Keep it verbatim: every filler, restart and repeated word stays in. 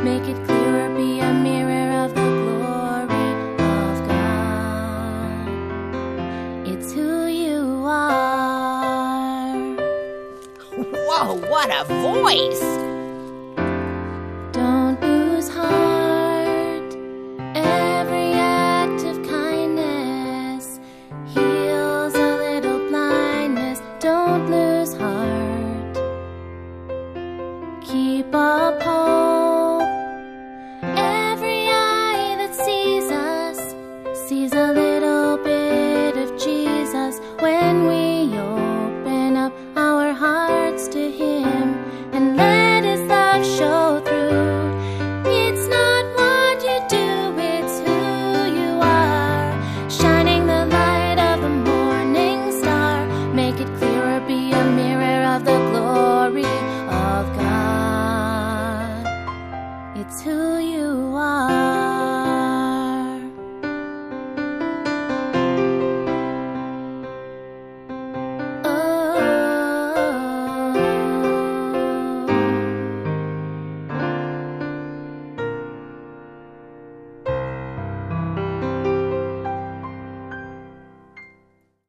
Make it clearer, be a mirror of the glory of God. It's who you are. Whoa, what a voice! Don't lose heart. Every act of kindness heals a little blindness. Don't lose heart. Keep up hope. Every eye that sees us sees a little bit of Jesus when we open up our hearts to Him and let His love show through. It's not what you do, it's who you are. Shining the light of the morning star. Make it clearer, be a mirror of the glory of God. It's who